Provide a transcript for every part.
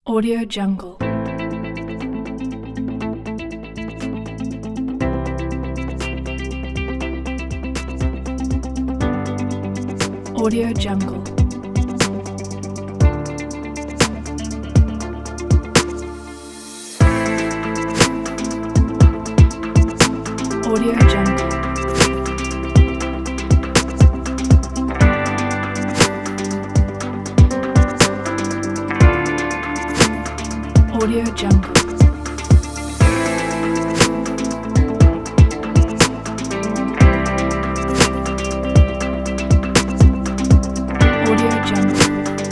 Audio Jungle. Audio Jungle. Audio Jungle. Audio Jungle. Audio Jungle.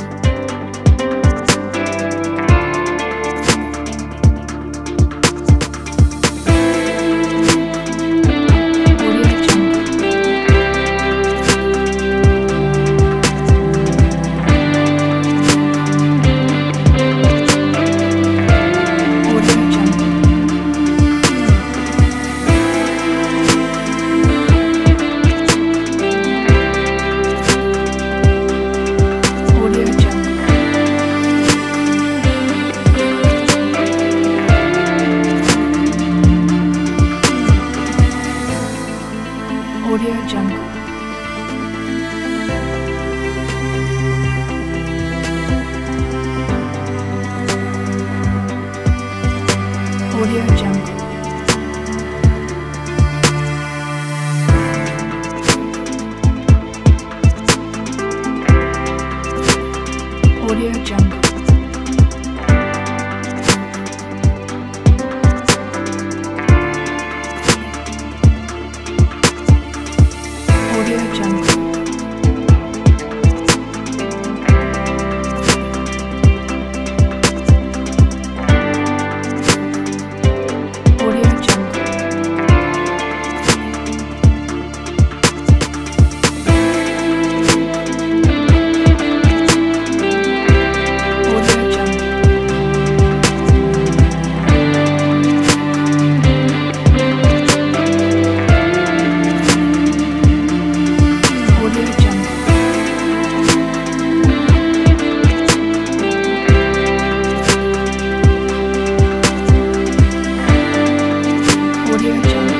Audio Jungle. Audio Jungle. Audio Jungle. Audio Jungle. Audio Jungle. Audio Jungle. Audio Jungle. Audio Jungle.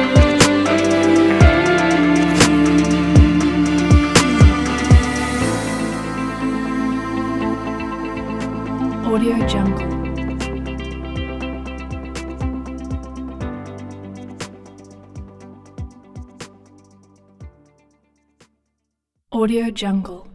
Audio Jungle. Audio Jungle.